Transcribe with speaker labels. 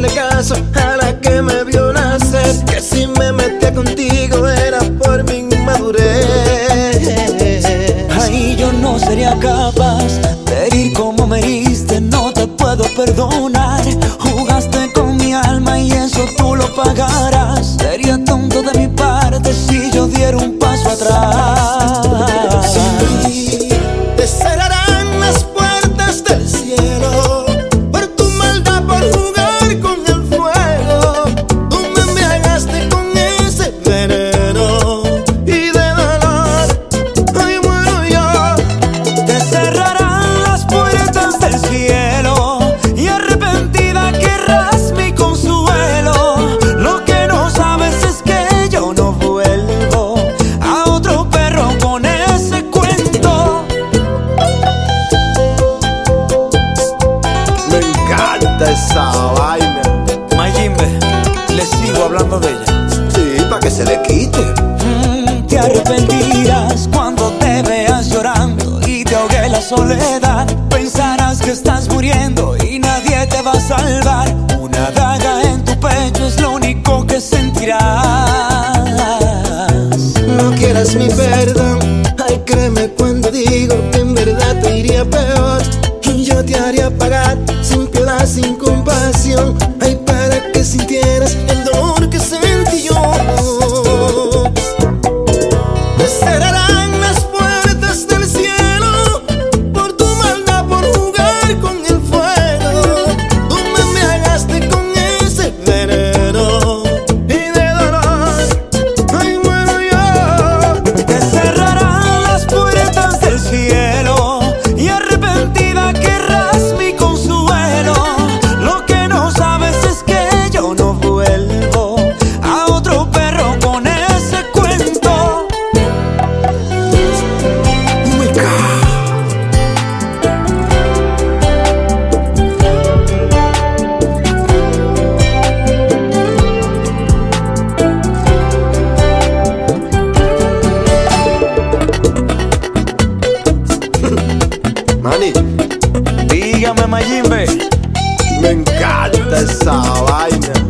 Speaker 1: hacerle caso a la que me vio nacer, que si me metía contigo era por mi inmadurez.
Speaker 2: Ay, yo no sería capaz de herir como me heriste, no te puedo perdonar. Jugaste con mi alma y eso tú lo pagarás. Sería tonto de mi parte si yo diera un paso atrás.
Speaker 1: Sí, te cerrarán las puertas del cielo por tu maldad, por jugar con el fuego. Tú me embriagaste con ese veneno y de dolor ay muero yo.
Speaker 2: Te cerrarán las puertas del cielo y arrepentida querrás mi consuelo. Lo que no sabes es que yo no vuelvo a otro perro con ese cuento.
Speaker 1: Me encanta esa vaina.
Speaker 2: Mayimbe, le sigo hablando de ella.
Speaker 1: Sí, pa' que se le quite.
Speaker 2: Te arrepentirás cuando te veas llorando y te ahogue la soledad. Pensarás que estás muriendo y nadie te va a salvar. Una daga en tu pecho es lo único que sentirás.
Speaker 1: No quieras mi perdón, ay créeme cuando digo que en verdad te iría peor. Y yo te haría pagar sin piedad, sin compasión, ay para que sintieras el dolor que sentí yo. Te cerrarán las puertas del cielo por tu maldad, por jugar con el fuego. Tú me embriagaste con ese veneno y de dolor ay muero yo.
Speaker 2: Te cerrarán las puertas del cielo y arrepentida querrás mi consuelo. Lo que no sabes es que yo no vuelvo a otro perro con ese cuento.
Speaker 1: Oh my God. Manny,
Speaker 2: Dígame, Mayimbe.
Speaker 1: me encanta esa vaina.